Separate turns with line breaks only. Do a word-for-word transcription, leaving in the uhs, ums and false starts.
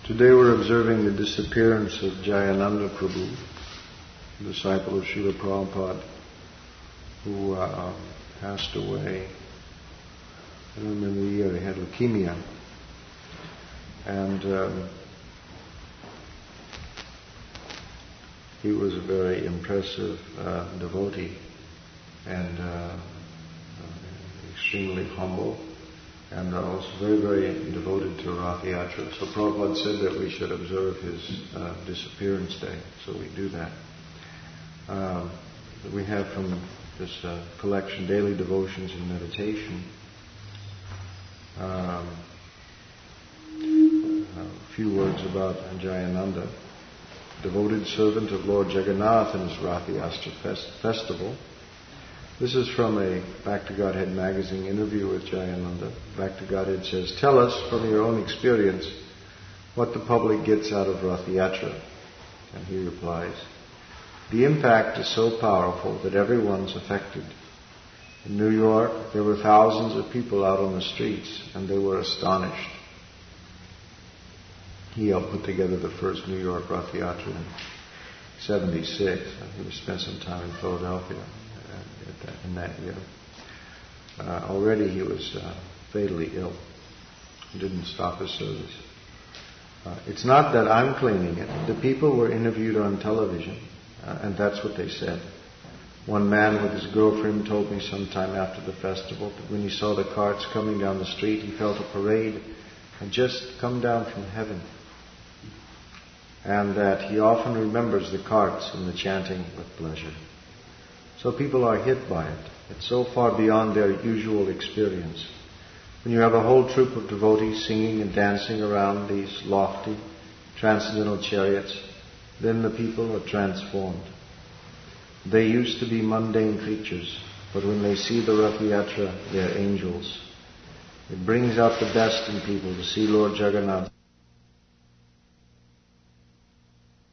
Today we're observing the disappearance of Jayananda Prabhu, a disciple of Srila Prabhupada, who uh, passed away. I don't remember the year. He had leukemia. And um, he was a very impressive uh, devotee and uh, extremely humble, and also very, very devoted to Rath Yatra. So Prabhupada said that we should observe his uh, disappearance day, so we do that. Um, we have from this uh, collection, Daily Devotions and Meditation, um, a few words about Jayananda, devoted servant of Lord Jagannath in his Rath Yatra fest- festival. This is from a Back to Godhead magazine interview with Jayananda. Back to Godhead says, "Tell us from your own experience what the public gets out of Rath Yatra." And he replies, "The impact is so powerful that everyone's affected. In New York, there were thousands of people out on the streets, and they were astonished." He helped put together the first New York Rath Yatra in seventy-six. He spent some time in Philadelphia in that year. Uh, already he was uh, fatally ill. He didn't stop his service. Uh, it's not that I'm claiming it. The people were interviewed on television, uh, and that's what they said. One man with his girlfriend told me sometime after the festival that when he saw the carts coming down the street, he felt a parade had just come down from heaven. And that he often remembers the carts and the chanting with pleasure. So people are hit by it. It's so far beyond their usual experience. When you have a whole troop of devotees singing and dancing around these lofty, transcendental chariots, then the people are transformed. They used to be mundane creatures, but when they see the Rath Yatra, they're angels. It brings out the best in people to see Lord Jagannath